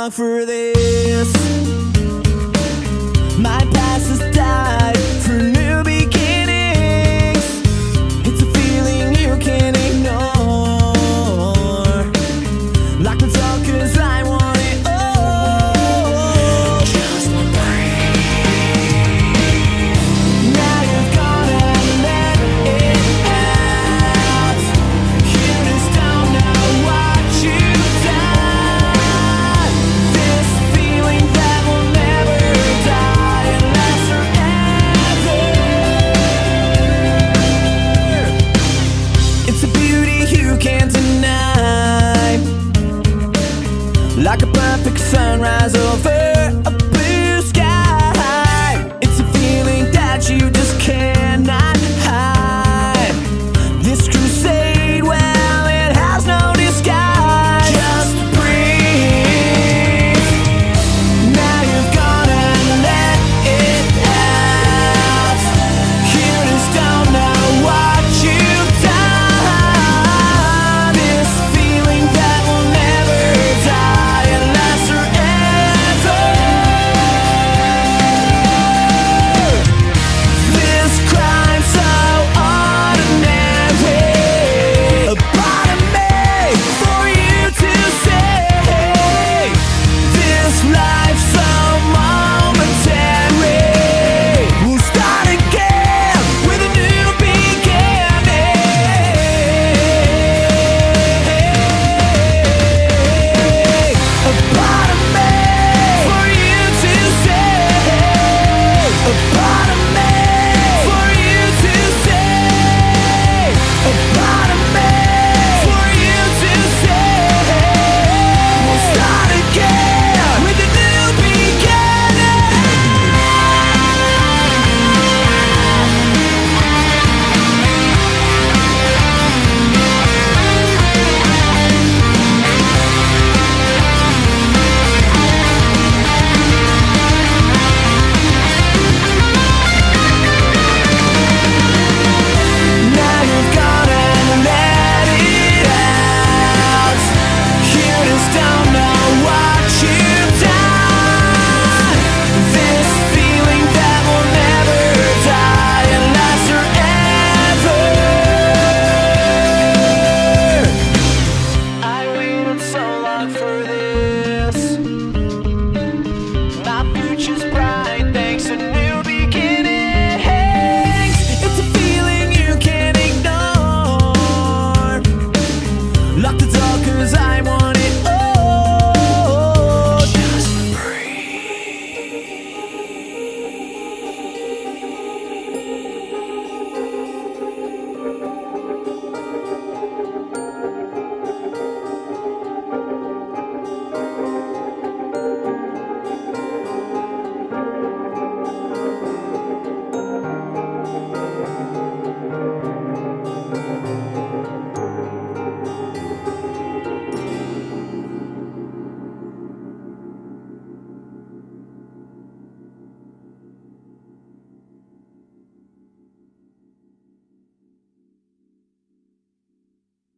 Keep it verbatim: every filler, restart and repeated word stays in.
long for this. My past has died for new beginnings. It's a feeling you can't ignore. Lock the door 'cause I want it all. Just breathe. Now you've gone and let it out. You just don't know what you've done. This feeling that will never die and last forever. It's a beauty you can't deny, like a perfect sunrise over